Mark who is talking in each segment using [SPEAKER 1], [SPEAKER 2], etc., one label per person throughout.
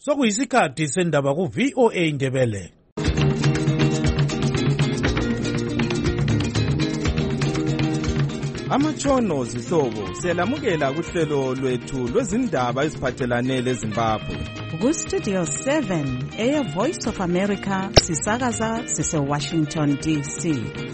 [SPEAKER 1] Sokuyisikhathi sendaba ku VOA Indebele.
[SPEAKER 2] Amatshono zihlobo siyalamukela kuhlelo lwethu lwezindaba eziphathelane leZimbabwe.
[SPEAKER 3] Ku Studio 7 Air Voice of America sisakaza sise Washington DC.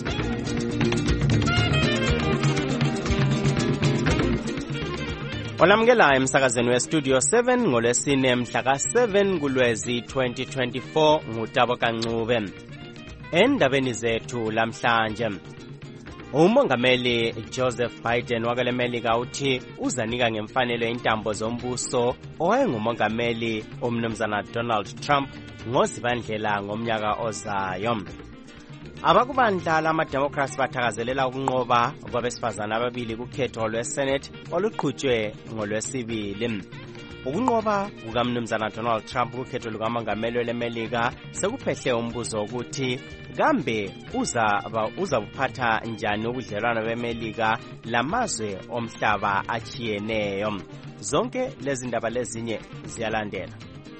[SPEAKER 4] Olamukela emsakazweni weStudio 7 ngolwesine mhla ka7 kuLwezi 2024 ngutabo kaNcube. Endabeni zethu lamhlanje uMongameli Joseph Biden wakweMelika uthi uzanika ngemfanelo intambo zombuso owayengumongameli umnumzana Donald Trump ngozibandlela ngomnyaka ozayo. Abakubandla lama-Democrats bathakazelela ukunqoba kwabesifazana ababili kukhetho lwe-Senate oluqhutshwe ngolwesibili. Ukunqoba kukamnumzana Donald Trump kukhetho lukamongameli weMelika sekuphehle umbuzo wokuthi kambe uzabuphatha njani ubudlelwano beMelika lamazwe omhlaba achiyeneyo. Zonke lezi ndaba lezinye ziyalandela.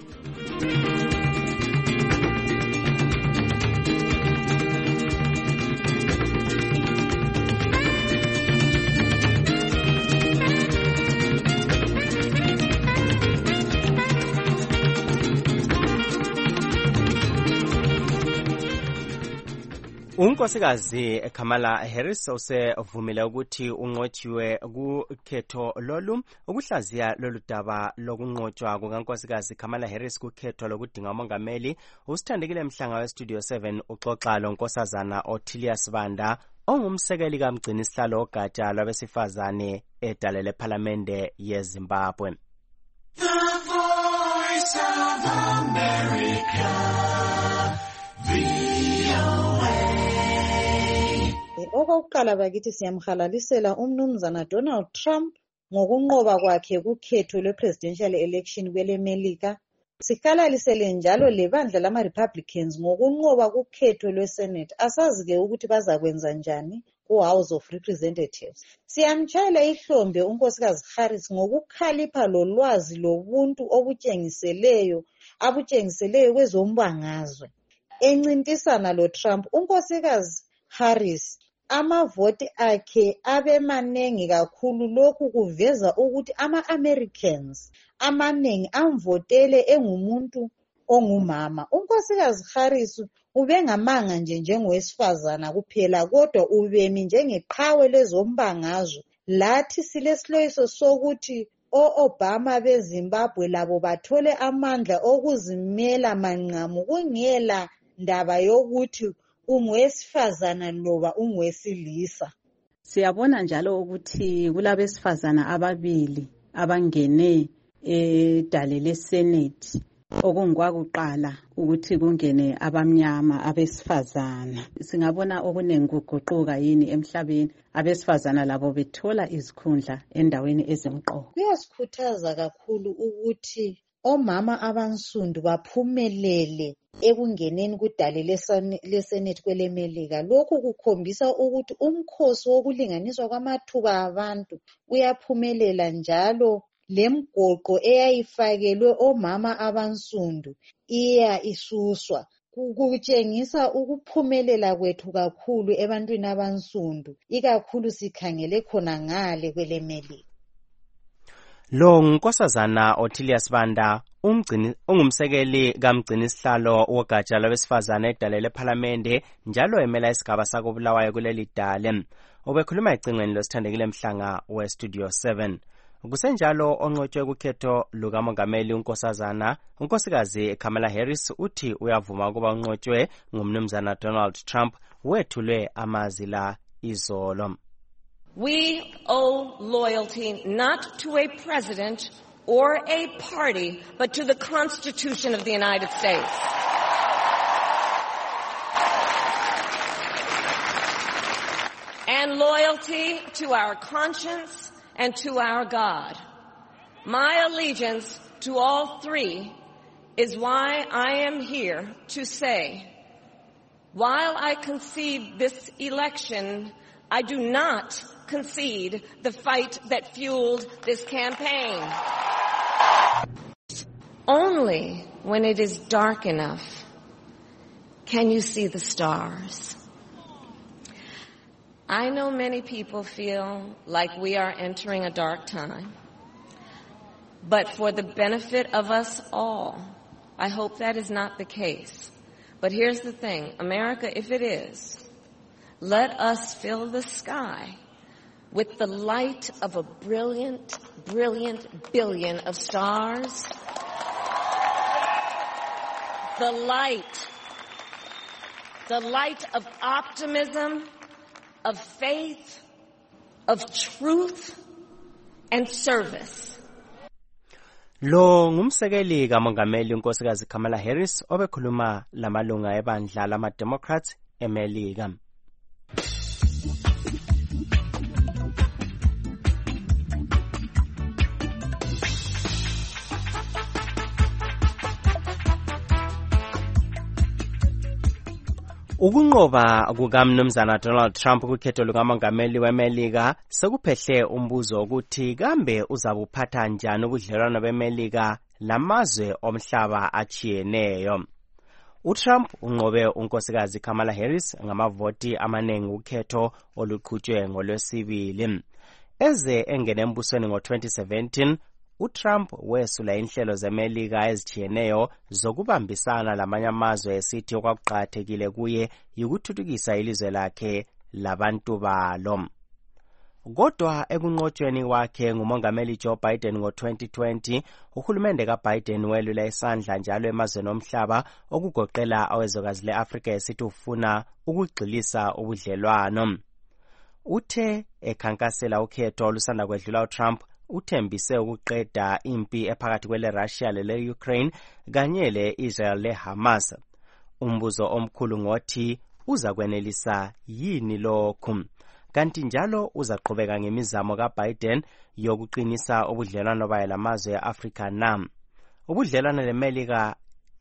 [SPEAKER 4] Unkosikazi Kamala Harris usevumile ukuthi unqotshiwe kukhetho lolu. Ukuhlaziya lolu daba lokunqotshwa kukankosikazi Kamala Harris kukhetho lokudinga umongameli usithandekile mhlanga weStudio 7 uxoxa lonkosazana Othilius Banda ongumsekeli kamgcini sihlalo ogatsha lwabesifazane edale lephalamende yeZimbabwe.
[SPEAKER 5] The Voice of America.
[SPEAKER 6] Okokuqala bakithi siyamhalalisela umnumzana Donald Trump ngokunqoba kwakhe kukhetho lwe-presidential election kweleMelika. Sihalalisele njalo lebandla lama-Republicans ngokunqoba kukhetho lwe-Senate. Asazi-ke ukuthi bazakwenza njani ku-House of Representatives. Siyamtshayela ihlombe unkosikazi Harris ngokukhalipha lolwazi lobuntu abutshengiseleyo kwezombangazwe. Encintisana lo-Trump, unkosikazi Harris amavoti akhe abemanengi kakhulu. Lokhu kuveza ukuthi ama-Americans amanengi amvotele engumuntu ongumama. Unkosikazi Harris ubengamanga njengowesifazana kuphela, kodwa ubemi njengeqhawe lezombangazwe. Lathi silesiloyiso sokuthi o-Obama beZimbabwe labo bathole amandla okuzimela manqamu kungela ndaba yokuthi ungowesifazana loba ungowesilisa.
[SPEAKER 3] Siyabona njalo ukuthi kulabesifazana ababili abangene edale leSenate okungwakuqala ukuthi kungene abamnyama abesifazana. Singabona okunengi kuguquka yini emhlabeni, abesifazana labo bethola izikhundla endaweni ezimqoka.
[SPEAKER 6] Kuyasikhuthaza kakhulu ukuthi omama abansundu baphumelele ekungeneni kudale leSenate kweleMelika. Lokhu kukhombisa ukuthi umkhosi wokulinganiswa kwamathuba abantu uyaphumelela, njalo lemgoqo eyayifakelwe omama abansundu iya isuswa. Kutshengisa ukuphumelela kwethu kakhulu ebantwini abansundu, ikakhulu sikhangele khona ngale kweleMelika.
[SPEAKER 4] Lo nkosazana Othilius Banda ungumsekeli kamgcini sihlalo wogatsha lwabesifazane edale lephalamende njalo emela isigaba sakobulawayo kuleli dale. Ubekhuluma ecingweni losithandekile mhlanga weStudio 7. Kusenjalo onqotshwe kukhetho lukamongameli unkosikazi Kamala Harris uthi uyavuma ukuba unqotshwe ngumnumzana Donald Trump wethulwe amazila izolo.
[SPEAKER 7] We owe loyalty not to a president or a party, but to the Constitution of the United States. And loyalty to our conscience and to our God. My allegiance to all three is why I am here to say, while I concede this election, I do not concede the fight that fueled this campaign. Only when it is dark enough can you see the stars. I know many people feel like we are entering a dark time, but for the benefit of us all, I hope that is not the case. But here's the thing, America, if it is, let us fill the sky with the light of a brilliant, brilliant billion of stars. The light of optimism, of faith, of truth, and service.
[SPEAKER 4] Lo ngumsekeli kamongameli unkosikazi Kamala Harris obekhuluma lamalunga ebandla lama-Democrats eMelika. Ukunqoba kukaMnumzana Donald Trump kukhetho lukamongameli weMelika sekuphehle umbuzo ukuthi kambe uzabuphatha njani ubudlelwano beMelika lamazwe omhlaba achiyeneyo. uTrump unqobe unkosikazi Kamala Harris ngamavoti amaningi ukhetho oluqhutshwe ngolwesibili. Eze engene embusweni ngo-2017, uTrump wesula inhlelo zeMelika ezichiyeneyo zokubambisana lamanye amazwe esithi okwakuqakathekile kuye yikuthuthukisa ilizwe lakhe labantu balo. Kodwa ekunqotshweni kwakhe ngumongameli Joe Biden ngo-2020, uhulumende kaBiden welula isandla njalo emazweni omhlaba okugoqela awezwekazi le-Afrika esithi ufuna ukugxilisa ubudlelwano. Uthe ekhankasela ukhetho olusanda kwedlula uTrump uthembise ukuqeda impi ephakathi kwele-Russia lele-Ukraine kanye le-Israel le-Hamas. Umbuzo omkhulu ngothi uza kwenelisa yini lokhu? Kanti njalo uzaqhubeka ngemizamo kaBiden yokuqinisa ubudlelwano bayo lamazwe e-Afrika na? Ubudlelwano leMelika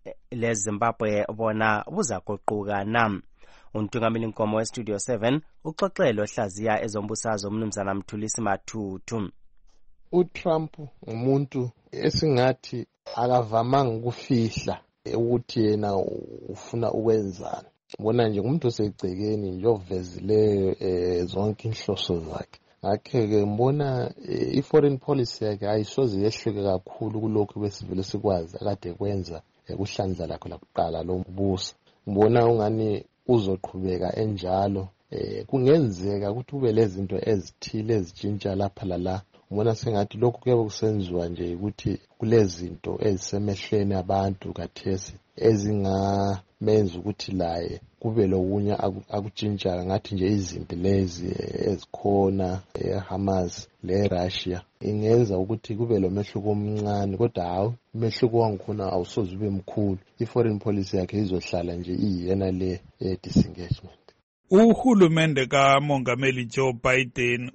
[SPEAKER 4] leZimbabwe bona buzaguquka na? Untungameli Nkomo weStudio 7 uxoxelo hlaziya ezombusazwe uMnumzana Mthulisi Mathuthu.
[SPEAKER 8] uTrump umuntu esingathi akavamanga ukufihla ukuthi yena ufuna ukwenzani. Bona nje umuntu osegcekeni nje ovezileyo zonke inhloso zakhe. Ngakho-ke mbona i-foreign policy yakhe ayisoze yehluke kakhulu kulokhu besivele sikwazi akade kwenza kuhlandla lakho lakuqala lombuso. Mbona ungani uzoqhubeka enjalo. Kungenzeka ukuthi kube lezinto ezithile ezitshintsha lapha lala. Mbona sengathi lokhu kuyabe kusenziwa nje ukuthi kulezinto ezisemehlweni abantu kathesi ezingamenza ukuthi laye kube lokunye akutshintsha ngathi nje izimpi lezi ezikhona eHamas leRussia ingenza ukuthi kube lo mehluko omncane, kodwa hawu umehluko wangikhona awusoze ube mkhulu. I-foreign policy yakhe izohlala nje iyena le disengagement.
[SPEAKER 1] Uhulumende kamongameli Joe Biden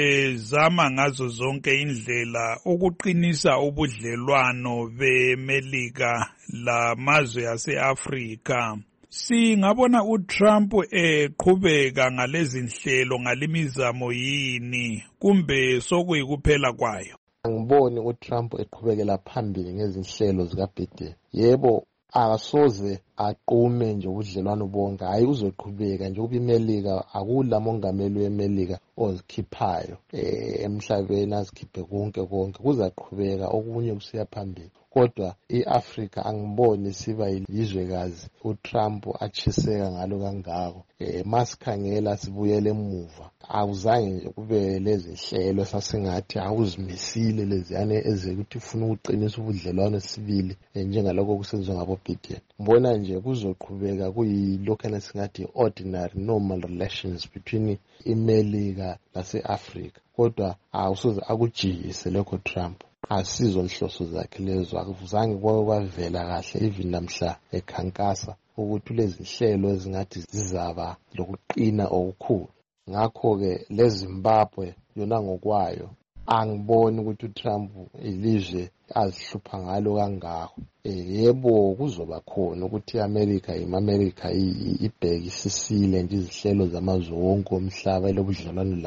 [SPEAKER 1] ubezama ngazo zonke indlela ukuqinisa ubudlelwano beMelika lamazwe ase-Afrika. Singabona uTrump eqhubeka ngalezi nhlelo ngalimizamo yini kumbe sokuyikuphela kwayo?
[SPEAKER 8] Angiboni uTrump eqhubekela phambili ngezinhlelo zikaBiden. Yebo, akasoze aqume nje ubudlelwano bonke, hayi uzoqhubeka nje kuba iMelika akula mongameli weMelika ozikhiphayo emhlabeni azikhiphe konke kuzaqhubeka okunye kusiya phambili. Kodwa iAfrika angiboni siba yizwekazi uTrump achiseka ngalo kangako. Masikhangela sibuyele emuva, awuzange nje kube lezi nhlelo sasingathi awuzimisile leziyane ezekuthi ufuna ukuqinisa ubudlelwano sibili njengalokho kusenziwa ngabo Biden. Mbona nje kuzoqhubeka kuyilokho esingathi ordinary normal relations between iMelika lase-Afrika. Kodwa awusoze akujiyise lokho Trump. Asizo nhloso zakhe lezo, akuzange kwavela kahle even namhla ekhankasa ukuthi lezi nhlelo ezingathi zizaba lokuqina okukhulu. Ngakho-ke leZimbabwe yona ngokwayo angiboni ukuthi uTrump ilizwe azihlupha ngalo kangako. Yebo kuzoba khona ukuthi iAmerica ibheke isisile nje izihlelo zamazwe wonke omhlaba lobudlelwano lazo,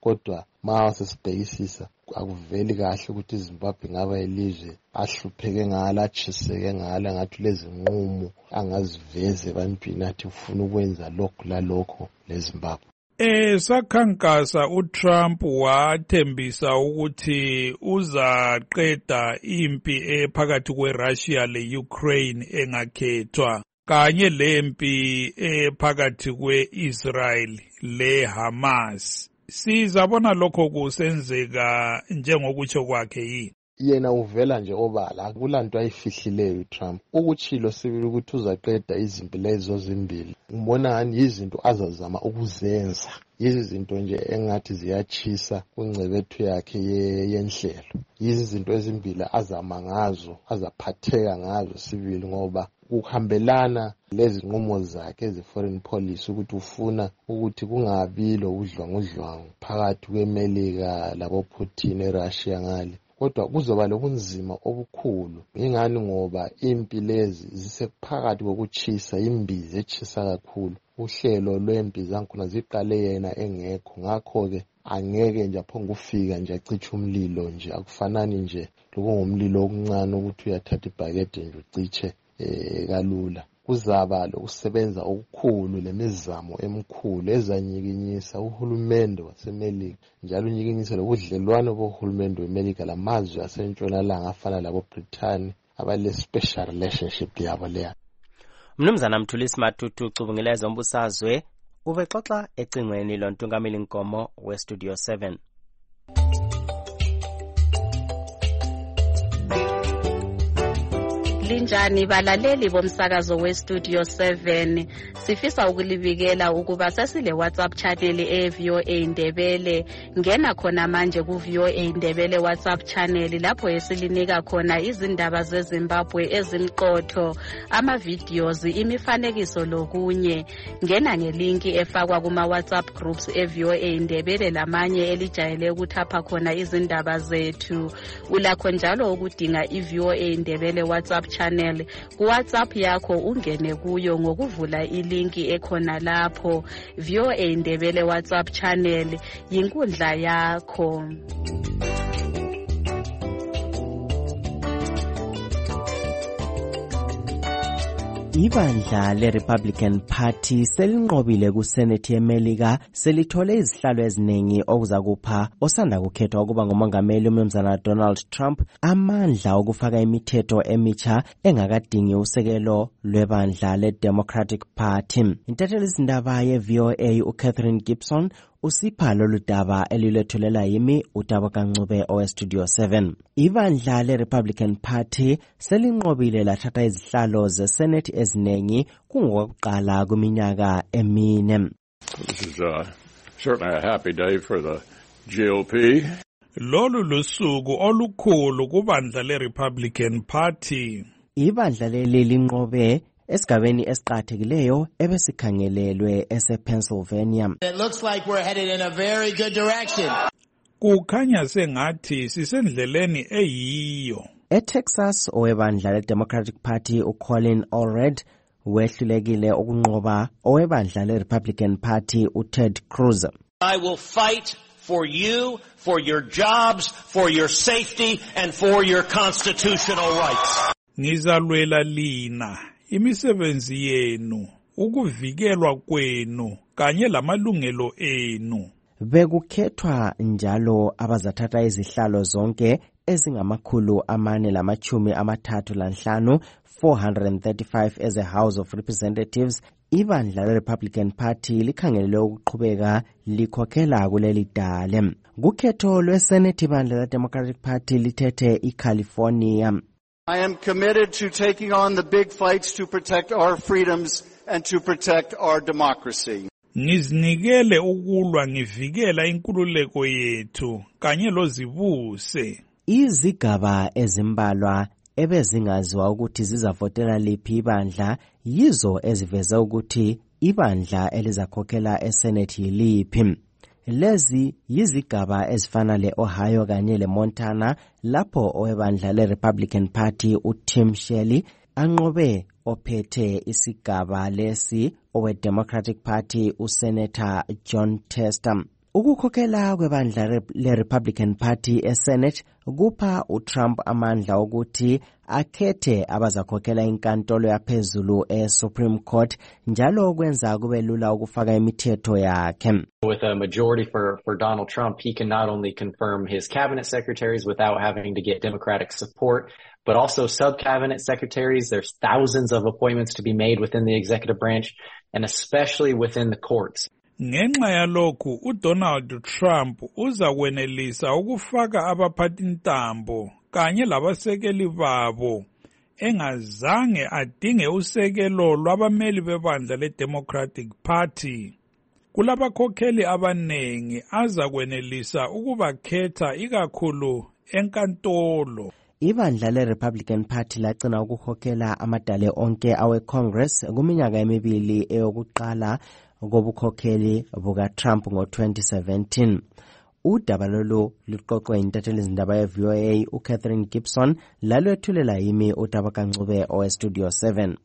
[SPEAKER 8] kodwa ma sesibhekisisa akuveli kahle ukuthi iZimbabwe ngaba ilizwe ahlupheke ngalo, atshiseke ngalo, ngathi lezi nqumo angaziveze ebantwini athi ufuna ukwenza lokhu lalokho leZimbabwe.
[SPEAKER 1] Sakhankasa uTrump wathembisa ukuthi uzaqeda impi ephakathi kweRussia leUkraine engakhethwa kanye lempi ephakathi kweIsrael leHamas. Sizabona lokho kusenzeka njengokutsho kwakhe yini?
[SPEAKER 8] Yena uvela nje obala, akulanto ayifihlileyo uTrump. Ukutshilo sibili ukuthi uzaqeda izimpi lezo zimbili. Ngibona ngani izinto azazama ukuzenza. Izinto nje engathi ziyachisa kungcebethu yakhe yenhlelo. Izinto ezimbili azama ngazo, azaphatheka ngazo sibili ngoba ukuhambelana lezi nqumo zakhe ze-foreign policy ukuthi ufuna ukuthi kungabi lobudlwangudlwangu phakathi kweMelika laboPutin eRussia ngale. Kodwa kuzoba lobunzima obukhulu ingani ngoba impi lezi zisephakathi kokuchisa, imbizi echisa kakhulu. Uhlelo lwempi zankhona ziqale yena engekho, ngakho-ke angeke nje aphongufika nje acithi umlilo nje, akufanani nje lokungumlilo okuncane ukuthi uyathatha ibhakede nje uciche kalula. Kuzaba lokusebenza okukhulu lemizamo emikhulu ezanyikinyisa uhulumende waseMelika, njalo unyikinyisa lobudlelwano bohulumende weMelika lamazwe asentshonalanga afana laboBrithani abale-special relationship yabo leya.
[SPEAKER 4] Mnumzana Mthulisi Matutu ucubungela ombusazwe ubexoxa ecingweni lontungameli Nkomo weStudio 7.
[SPEAKER 9] Linjani balaleli bomsakazo weStudio 7, sifisa ukulibikela ukuba sesile WhatsApp channel eVOA Indebele. Ngena khona manje kuVOA Indebele WhatsApp channel lapho esilinika khona izindaba zeZimbabwe ezimqotho, ama-videos, imifanekiso lokunye. Ngena ngelinki efakwa kuma WhatsApp groups eVOA Indebele lamanye elijayele ukuthapha khona izindaba zethu. Ulakho njalo ukudinga iVOA Indebele WhatsApp channel ku WhatsApp yakho, ungene kuyo ngokuvula ilinki ekhona lapho. VOA Indebele WhatsApp channel yinkundla yakho.
[SPEAKER 4] Ibandla le-Republican Party selinqobile kuSenate yeMelika, selithole izihlalo eziningi okuzakupha osanda kukhethwa ukuba ngumongameli uMnumzana Donald Trump amandla okufaka imithetho emitsha engakadingi usekelo lwebandla le-Democratic Party. Intatheli izindaba ye-VOA uCatherine Gibson usipha lolu daba elilethulela yimi uTabo Kancube oweStudio 7. Ibandla le-Republican Party selinqobile lathatha izihlalo zeSenate eziningi kungokuqala kuminyaka emine.
[SPEAKER 10] This is certainly a happy day for the GOP.
[SPEAKER 1] Lolu lusuku olukhulu kubandla le-Republican Party.
[SPEAKER 4] Ibandla leli linqobe esigabeni esiqathekileyo ebesikhangelelwe esePennsylvania.
[SPEAKER 11] It looks like we're headed in a very good direction.
[SPEAKER 1] Kukhanya sengathi sisendleleni eyiyo.
[SPEAKER 4] ETexas owebandla le-Democratic Party uColin Allred wehlulekile ukunqoba owebandla le-Republican Party uTed Cruz.
[SPEAKER 12] I will fight for you, for your jobs, for your safety and for your constitutional rights.
[SPEAKER 1] Ngizalwela lina, imisebenzi yenu, ukuvikelwa kwenu kanye lamalungelo enu.
[SPEAKER 4] Bekukhethwa njalo abazathatha izihlalo zonke ezingama435 435 as a House of Representatives. Ibandla le-Republican Party likhangelele ukuqhubeka likhokhela kuleli dale. Kukhetho lweSenate ibandla le-Democratic Party lithethe iCalifornia.
[SPEAKER 13] I am committed to taking on the big fights to protect our freedoms and to protect our democracy.
[SPEAKER 1] Ngizinikele ukulwa ngivikela inkululeko yethu kanye lozibuse.
[SPEAKER 4] Izigaba ezimbalwa ebezingaziwa ukuthi zizavotela liphi ibandla yizo eziveza ukuthi ibandla elizakhokhela eSenate yiliphi. Lezi yizigaba ezifana le-Ohio kanye le-Montana lapho owebandla le-Republican Party uTim Shelley anqobe ophethe isigaba lesi owe-Democratic Party uSenator John Tester. Ukukhokhela kwebandla le-Republican Party eSenate kupha uTrump amandla ukuthi akhethe abazakhokhela inkantolo yaphezulu eSupreme Court njalo kwenza kube lula ukufaka imithetho yakhe.
[SPEAKER 14] With a majority for Donald Trump, he can not only confirm his cabinet secretaries without having to get Democratic support, but also sub-cabinet secretaries. There's thousands of appointments to be made within the executive branch, and especially within the courts.
[SPEAKER 1] Ngenxa yalokhu uDonald Trump uza kwenelisa ukufaka abaphathintambo kanye labasekeli babo engazange adinge usekelo lwabameli bebandla leDemocratic Party. Kulabakhokheli abanengi aza kwenelisa ukubakhetha ikakhulu enkantolo.
[SPEAKER 4] Ibandla le-Republican Party lagcina ukukhokhela amadale onke awe-Congress kuminyaka emibili eyokuqala ngobukhokheli buka-Trump ngo-2017. Udaba lolu luqoqwe yintatheli zindaba ye-VOA uCatherine Gibson lalwethulela yimi uDaba Kancube oweStudio 7.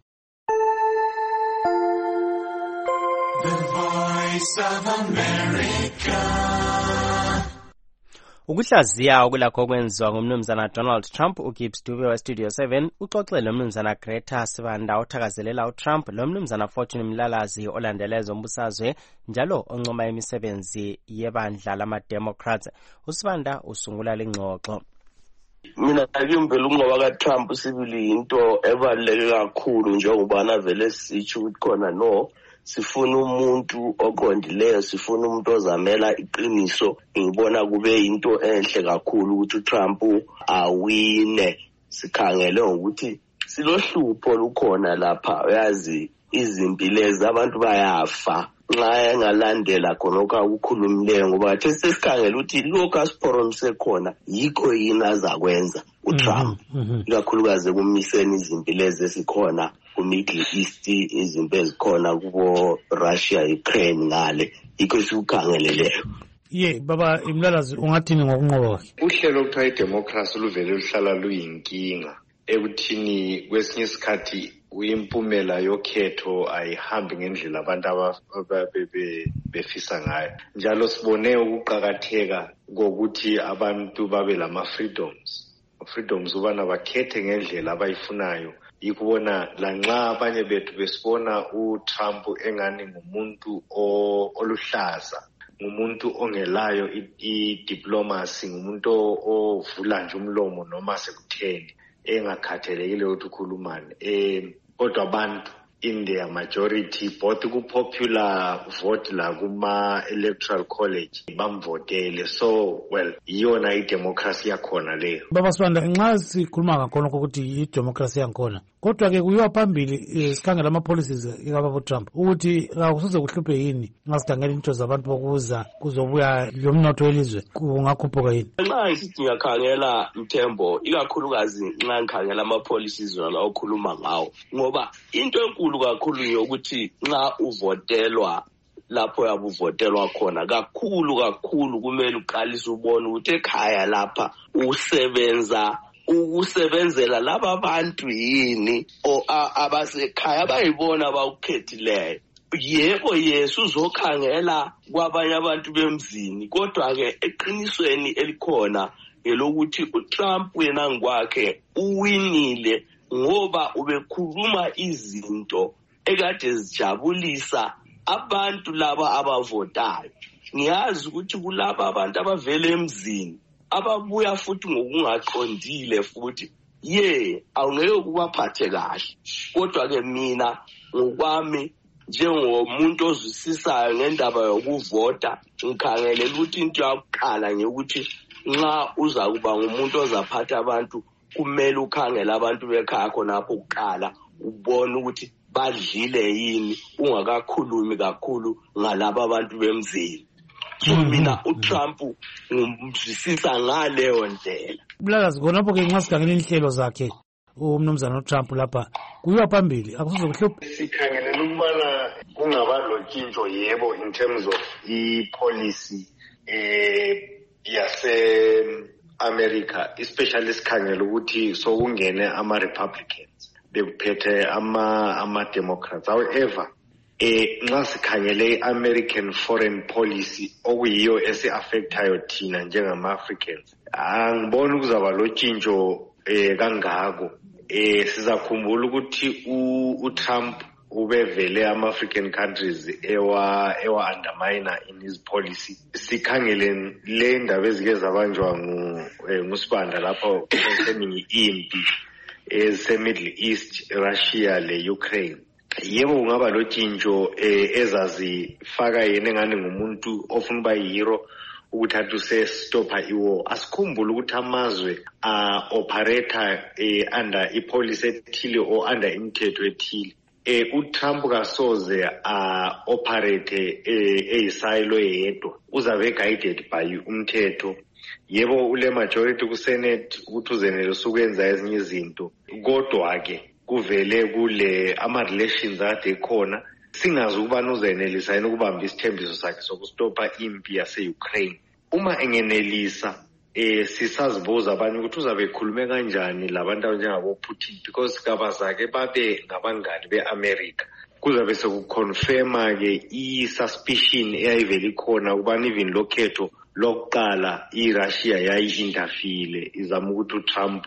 [SPEAKER 5] The Voice of America.
[SPEAKER 4] Ukuhlaziya okulakho kwenziwa ngumnumzana Donald Trump, uGibbs Dube weStudio 7 uxoxele lomnumzana Greta Sibanda othakazelela uTrump lomnumzana Fortune Mlalazi olandeleza umbusazwe njalo oncoma imisebenzi yebandla lama-Democrats. USibanda usungula lengxoxo.
[SPEAKER 15] Mina ngiyimvela ukunqoba kaTrump sibili into ebaluleke kakhulu njengoba navele sitsho ukuthi khona no sifuna umuntu oqondileyo, sifuna umuntu ozamela iqiniso. Ngibona kube into enhle kakhulu ukuthi uTrump awine. Sikhangele ukuthi silohlupho lukhona lapha, uyazi izimpilezi abantu bayafa nxa engalandela khonokho ukukhulumileyo, ngoba the sesikhangele ukuthi lokho asiphoromise khona yikho yini azakwenza uTrump, ikakhulukazi kumiseni izimpilezi esikhona ku-Middle East, izinto ezikhona kubo Russia, Ukraine ngale, yikho sikukhangeleleyo.
[SPEAKER 16] Baba Mlalazi, ungathini ngokunqoba kwakhe?
[SPEAKER 17] Uhlelo okuthiwa idemocracy luvele luhlala luyinkinga ekuthini kwesinye isikhathi impumela yokhetho ayihambi ngendlela abantu befisa ngayo. Njalo sibone ukuqakatheka kokuthi abantu babe lama-freedoms ubana bakhethe ngendlela abayifunayo. Yikubona lanxa abanye bethu besibona uTrump engani ngumuntu oluhlaza, ngumuntu ongelayo i-diplomacy, ngumuntu ovula nje umlomo noma sekutheni engakhathelekile ukuthi ukhulumane. Kodwa abantu in their majority both ku-popular vote la kuma-electoral college bamvotele, so well iyona idemocracy yakhona leyo.
[SPEAKER 16] Baba Sibanda, nxa sikhuluma ngakhona ukuthi idemocracy yakhona, kodwa ke kuyiwa phambili sikhangela ama-policies kababa Trump ukuthi akusoze kuhluphe yini nxa sikhangela into zabantu bokuza kuzobuya lomnotho welizwe kungakhuphuka yini?
[SPEAKER 15] Nxa sithi ngiyakhangela Mthembo, ikakhulukazi nxa ngikhangela ama-policies nala okhuluma ngawo, ngoba into enkulu kakhulu yokuthi nxa uvotelwa lapho yabuvotelwa khona kakhulu kumele uqalise ubone ukuthi ekhaya lapha ukusebenzela laba bantu yini abasekhaya bayibona abawukhethileyo. Yebo Yesu uzokhangela kwabanye abantu bemzini, kodwa ke eqinisweni elikhona elokuthi uTrump yena ngokwakhe uwinile ngoba ubekhuluma izinto ekade zijabulisa abantu laba abavotayo. Ngiyazi ukuthi kulaba abantu abavele emzini ababuya futhi ngokungaqondile futhi awungeke kubaphathe kahle. Kodwa ke mina ngokwami njengomuntu ozwisisayo ngendaba yokuvota, ngikhangelela ukuthi into yakuqala ngekuthi nxa uza kuba ngumuntu ozaphatha abantu kumele ukhangele abantu bekhaya khonapho kuqala ubone ukuthi badlile yini, ungakakhulumi kakhulu ngalabo abantu bemzini. So mina uTrump ngimzwisisa ngaleyo ndlela.
[SPEAKER 16] Mlalazi, khonapho ke nxa sikhangela inhlelo zakhe umnumzana uTrump lapha kuyiwa phambili akusoze kuhluphe.
[SPEAKER 17] Sikhangelela ukubana kungaba lotshintsho yebo in terms of i-policy yase-America, especially sikhangela ukuthi sokungene ama-Republicans bekuphethe ama-Democrats. However, nxa sikhangele American foreign policy okuyiyo esi-affectayo thina njengama-Africans, angiboni ukuzaba lotshintsho kangako. Sizakhumbula ukuthi uTrump ubevele ama-African countries ewa-undermine in his policy. Sikhangele le ndaba ezike zabanjwa nguSibanda lapho kuseningi impi ese-Middle East, Russia le-Ukraine. Yebo kungaba lotshintsho ezazifaka yena engane ngumuntu ofuna uba yihero ukuthi athi usestopha iwar. Asikhumbule ukuthi amazwe operator under ipolicy ethile or under imithetho ethile. uTrump kasoze operate eyisilo yedwa, uzabe guided by umthetho. Yebo ule majority ku Senate ukuthi uzenelisa ukwenza ezinye izinto, kodwa ke kuvele kule ama relations ade khona singazi ukubana uzenelisa yini ukubamba isithembiso sakhe sokustopa impi yase-Ukraine. Uma engenelisa sisazibuza abanye ukuthi uzabe ekhulume kanjani labantu njengabo Putin, because gaba zakhe babe ngabangani beAmerica. Kuzabe sekuconfirma ke i-suspicion eyayivele ikhona ukubana even lokhetho lokuqala iRussia yayi-interfere izama ukuthi uTrump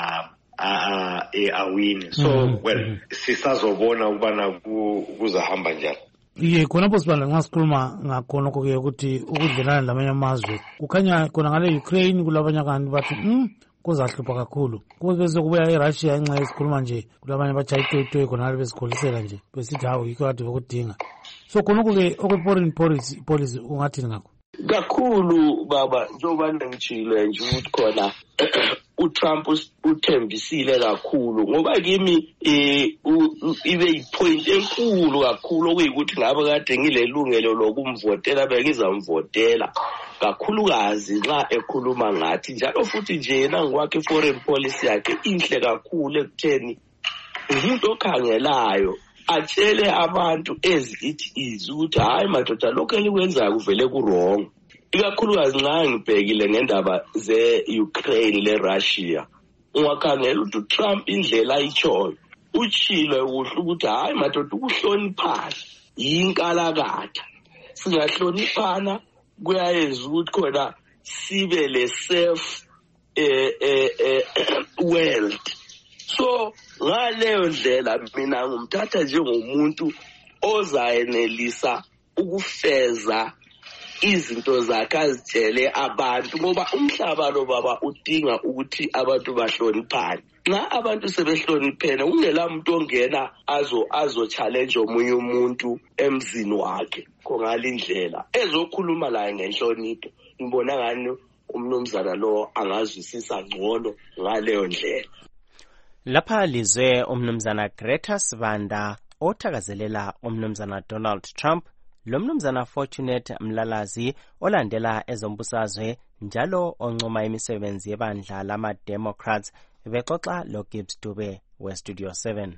[SPEAKER 17] awine. So well sisazobona ukubana kuzahamba njani.
[SPEAKER 16] Ye khonapho sibanda nxa sikhuluma ngakhonokho ke ukuthi ukudlelana lamanye amazwe kukhanya khona ngale Ukraine kulabanye abantu bathi kuzahlupha kakhulu bese kubuya eRussia nxa esikhuluma nje kulabanye bachayitoyi khona besikholisela nje besithi hawo yikho kade bekudinga. So khonokho ke okwe-foreign policy ungathini ngakho?
[SPEAKER 15] Kakhulu baba njengoba ngitshilo nje ukuthi khona uTrump uthembisile kakhulu ngoba kimi ibe yipoint enkulu kakhulu okuyikuthi ngabe kade ngilelungelo lokumvotela bengizamvotela kakhulukazi nxa ekhuluma ngathi njalo futhi nje yena ngokwakhe foreign policy yakhe inhle kakhulu ekutheni umuntu okhangelayo atshele abantu ezithi ukuthi hayi madoda lokho elikwenzayo kuvele kurong. Ikakhulukazi nxa ngibhekile ngendaba ze-Ukraine le-Russia, ungakhangela ukuthi uTrump indlela ayitshoyo utshilo kuhle ukuthi hayi madoda ukuhloniphana yinkalakatha, singahloniphana kuyayenza ukuthi khona sibe le-safe world. So ngaleyo ndlela mina ngumthatha njengomuntu ozayenelisa ukufeza izinto zakhe azitshele abantu ngoba umhlaba lo baba udinga ukuthi abantu bahloniphane. Nxa abantu sebehloniphene ungela muntu ongena azo-challenge omunye umuntu emzini wakhe ngale indlela ezokhuluma laye ngenhlonipho. Ngibona ngani umnumzana lo angazwisisa ngcono ngaleyo ndlela.
[SPEAKER 4] Lapha lizwe umnumzana Greta Sibanda othakazelela umnumzana Donald Trump lo mnumzana Fortunate Mlalazi olandela ezombusazwe njalo oncoma imisebenzi yebandla lama-Democrats bexoxa lo Gibbs Dube we-Studio 7.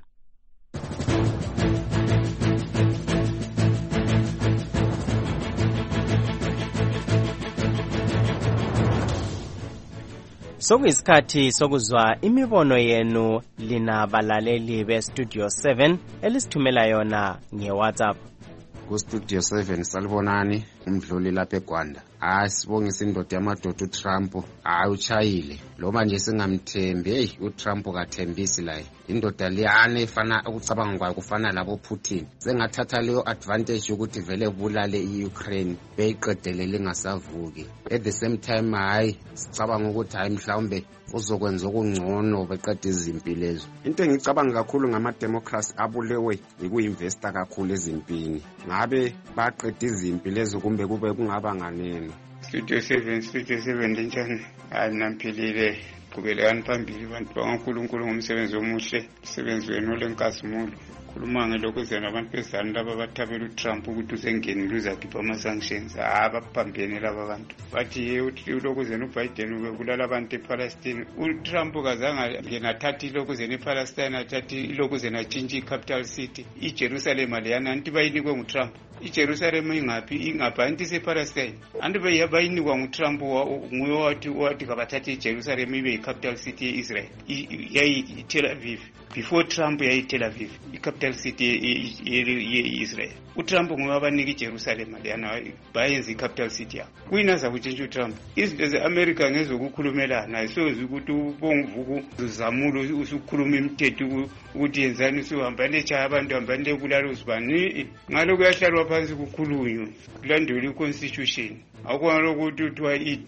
[SPEAKER 4] Sokuyisikhathi sokuzwa imibono yenu lina balaleli be-Studio 7 elisithumela yona nge-WhatsApp.
[SPEAKER 18] Ku-Studio 7 salibonani umdluli lapha eGwanda. Sibongisa indoda yamadoda uTrump. Uchayile loba nje singamthembi. uTrump kathembisi la. Indoda liyane ifana ukucabanga kwayo kufana labo Putin. Sengathatha leyo advantage ukuthi vele bulale iUkraine beyiqedelele ingasavuki. At the same time sicabanga ukuthi mhlawumbe uzokwenza okungcono beqeda izimpi lezo. Into engicabanga kakhulu ngama-Democrats abulewe ikuyinvesta kakhulu ezimpini. Ngabe baqeda izimpi lezo kumbe kube kungaba nganeni?
[SPEAKER 19] Studio 7 linjani? Nampilile qhubelekani phambili bantu bakaNkulunkulu ngomsebenzi omuhle, umsebenzi wenu olenkazimulo. Khuluma ngelokuzena nabantu bezana laba bathabela uTrump ukuthi usengenile uzakhipha ama-sanctions. Baphambene laba bantu. Bathi ulokuzena uBiden ubulala abantu ePalestine. uTrump kazange ngenathathi ilokuzena ePalestine, athathi ilokuzena atshintshe icapital city. iJerusalem leyana anti bayinikwe nguTrump. iJerusalem ingaphi anti sePalestine anti bayinikwa nguTrump nguye wathi kabathathe iJerusalem ibe capital city yeIsrael yayi Tel Aviv before Trump yayi Tel Aviv capital city yeIsrael uTrump nguye wabanika iJerusalem leyana bayenza capital city yakho kuyinaza kutshintsha uTrump izinto zeAmerica ngezokukhulumelana ayisoze ukuthi ubonguvuku uzamulo usukhuluma imithetho ukuthi yenzani usuhamba lechaya abantu hamba lekulala usibani ngalo kuyahlalwa phansi kukhulunywe kulandela iconstitution akukho ukuthi uthiwa ED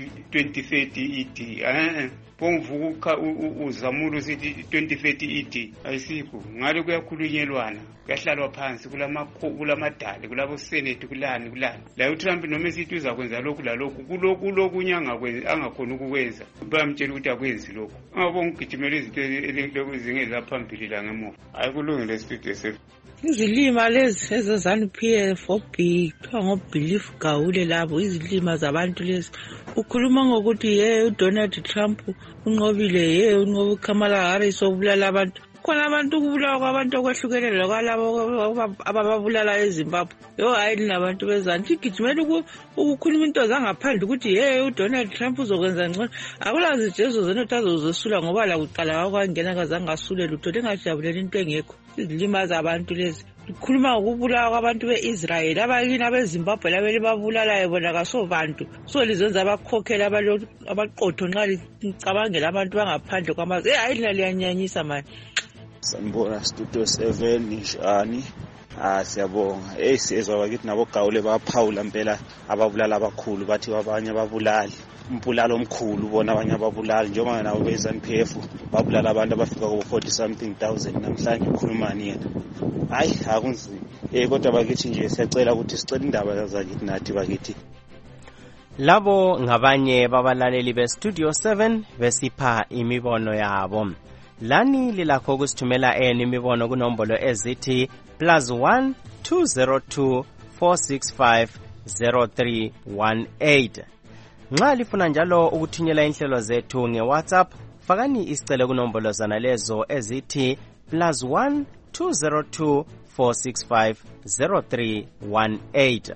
[SPEAKER 19] 2030 ED bonguvuka uzamulo sithi 2030 ED ayisikho ngalo kuyakhulunyelwana kuyahlalwa phansi kulamadale kulabo senate kulani la uTrump noma esithi uzakwenza lokhu lalokhu kulokhu angakhona ukukwenza bamtshela ukuthi akwenzi lokhu angabongigijimela izinto ezingeza phambili la ngemuva ayikulungile studio safe
[SPEAKER 20] izilima lezi ezezanu-PF4B kuthiwa ngo-Belief Gawule labo izilima zabantu lezi ukhuluma ngokuthi uDonald Trump unqobile unqobe uKamala Harris obulala abantu khona abantu ukubulawa kwabantu okwehlukene lokwalabo abababulala eZimbabwe hayi nabantu bezanti igijimela ukukhuluma into zangaphandle ukuthi uDonald Trump uzokwenza ngcono akulazijezo zenothi azozesula ngoba la kuqala kwangena kazange asule lutho lengajabulela into engekho izilima zabantu lezi ukhuluma ngokubulawa kwabantu beIsrael abakini abeZimbabwe labele babulalayo bona kasobantu so lizenza abakhokhela abaqotho nxa licabangela abantu bangaphandle kwamazwe hayi liyanyanyisa manje.
[SPEAKER 21] Sanibona Studio 7 njani? Siyabonga. Siyezwa bakithi nabo Gawule baphawula impela ababulala abakhulu bathi abanye ababulali. Umbulalo omkhulu bona abanye ababulali njengoba nabo beZANU-PF babulala abantu abafika ku 40 something thousand namhlanje ukhulumani yena. Hayi akunzima. Kodwa bakithi nje siyacela ukuthi sicela indaba zakithi nathi bakithi.
[SPEAKER 4] Labo ngabanye babalaleli beStudio 7 besipha imibono yabo. Lani lilakho ukusithumela imibono kunombolo ezithi +1 202 465 0318. Nxa lifuna njalo ukuthunyela inhlelo zethu ngeWhatsApp fakani isicelo kunombolo zana lezo ezithi +1 202 465 0318.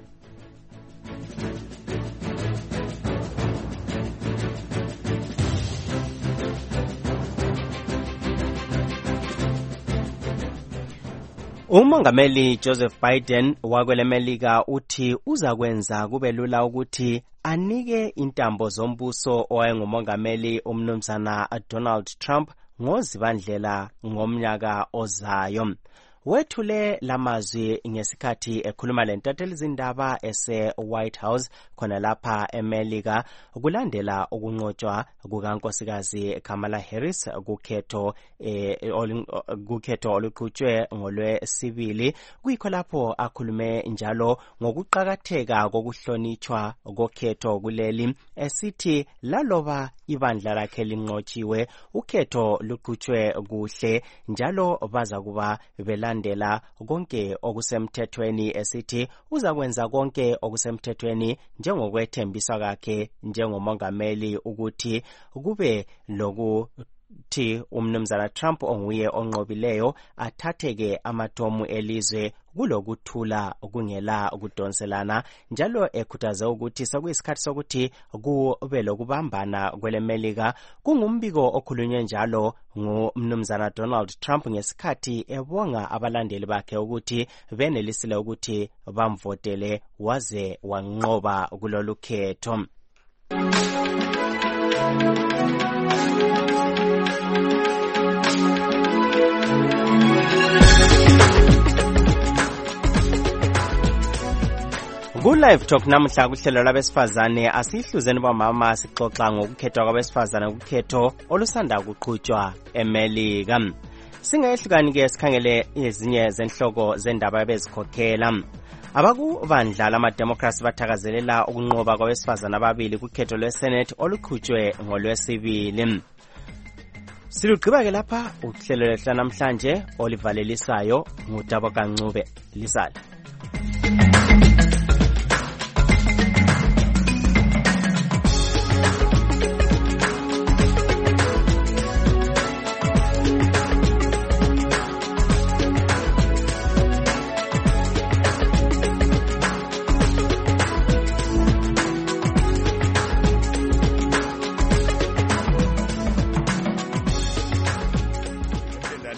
[SPEAKER 4] Umongameli Joseph Biden wakwelemelika uthi uzakwenza kube lula ukuthi anike intambo zombuso owayengumongameli umnumzana Donald Trump ngozibandlela ngomnyaka ozayo. Wethule lamazwi ngesikhathi ekhuluma lentathelizindaba ese-White House khona lapha eMelika kulandela ukunqotshwa kukankosikazi Kamala Harris kukhetho oluqhutshwe ngolwesibili. Kuyikho lapho akhulume njalo ngokuqakatheka kokuhlonitshwa kokhetho kuleli esithi laloba ibandla lakhe linqotshiwe ukhetho luqhutshwe kuhle njalo baza kuba belandela konke okusemthethweni esithi uzakwenza konke okusemthethweni njengokwethembisa kwakhe njengomongameli ukuthi kube lokuthi umnumzana Trump onguye onqobileyo athatheke amatomu elizwe kulokuthula kungela ukudonselana njalo ekhuthaze ukuthi sokuyisikhathi sokuthi kube lokubambana kwelemelika. Kungumbiko okhulunywe njalo ngumnumzana Donald Trump ngesikhathi ebonga abalandeli bakhe ukuthi benelisile ukuthi bamvotele waze wanqoba kulolu khetho. Ku-Live Talk namhla kuhlelo labesifazane asihluzeni bomama sixoxa ngokukhethwa kwabesifazane kukhetho olusanda kuqhutshwa eMelika. Singehlukani ke sikhangele ezinye zenhloko zendaba ebezikhokhela. Abakubandla lamademocrats bathakazelela ukunqoba kwabesifazane ababili kukhetho lweSenate oluqhutshwe ngolwesibili. Silugqiba ke lapha uhlelo lehla namhlanje olivalelisayo ngudaba kaNcube lisale.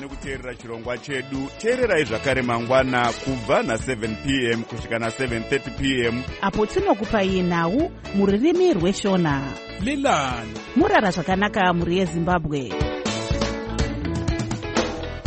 [SPEAKER 2] nekuteerera chirongwa chedu. Teererai zvakare mangwana kubva na7 p.m. kusvika na7:30 p.m.
[SPEAKER 3] apo tinokupai nhau mururimi rweshona.
[SPEAKER 1] Lilani
[SPEAKER 3] murara zvakanaka muri yeZimbabwe.